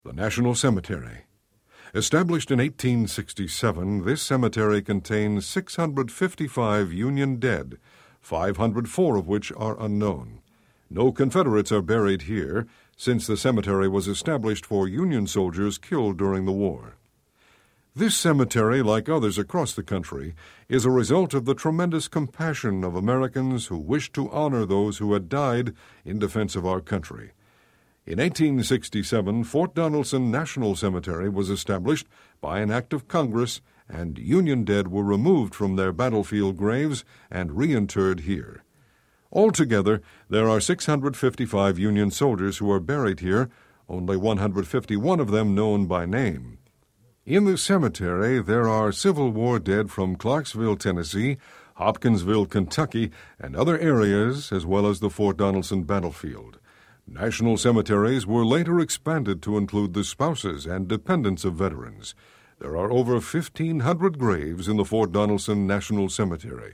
The National Cemetery. Established in 1867, this cemetery contains 655 Union dead, 504 of which are unknown. No Confederates are buried here, since the cemetery was established for Union soldiers killed during the war. This cemetery, like others across the country, is a result of the tremendous compassion of Americans who wished to honor those who had died in defense of our country. In 1867, Fort Donelson National Cemetery was established by an act of Congress, and Union dead were removed from their battlefield graves and reinterred here. Altogether, there are 655 Union soldiers who are buried here, only 151 of them known by name. In the cemetery, there are Civil War dead from Clarksville, Tennessee, Hopkinsville, Kentucky, and other areas, as well as the Fort Donelson battlefield. National cemeteries were later expanded to include the spouses and dependents of veterans. There are over 1,500 graves in the Fort Donelson National Cemetery.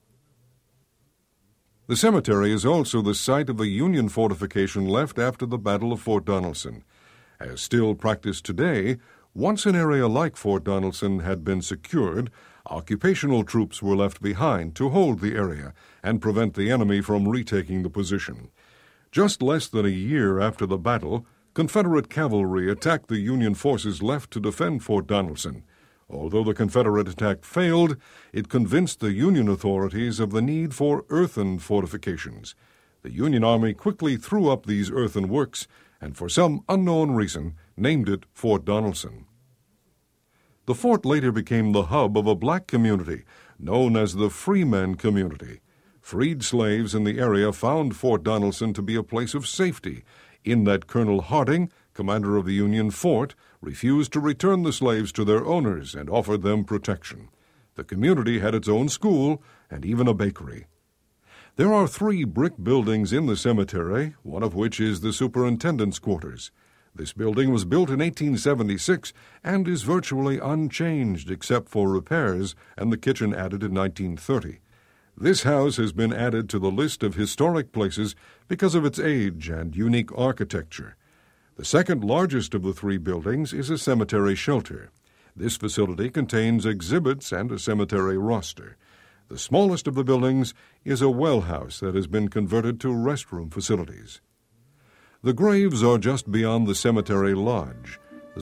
The cemetery is also the site of the Union fortification left after the Battle of Fort Donelson. As still practiced today, once an area like Fort Donelson had been secured, occupational troops were left behind to hold the area and prevent the enemy from retaking the position. Just less than a year after the battle, Confederate cavalry attacked the Union forces left to defend Fort Donelson. Although the Confederate attack failed, it convinced the Union authorities of the need for earthen fortifications. The Union Army quickly threw up these earthen works and, for some unknown reason, named it Fort Donelson. The fort later became the hub of a black community known as the Freemen Community. Freed slaves in the area found Fort Donelson to be a place of safety, in that Colonel Harding, commander of the Union fort, refused to return the slaves to their owners and offered them protection. The community had its own school and even a bakery. There are 3 brick buildings in the cemetery, one of which is the superintendent's quarters. This building was built in 1876 and is virtually unchanged except for repairs and the kitchen added in 1930. This house has been added to the list of historic places because of its age and unique architecture. The second largest of the 3 buildings is a cemetery shelter. This facility contains exhibits and a cemetery roster. The smallest of the buildings is a well house that has been converted to restroom facilities. The graves are just beyond the cemetery lodge.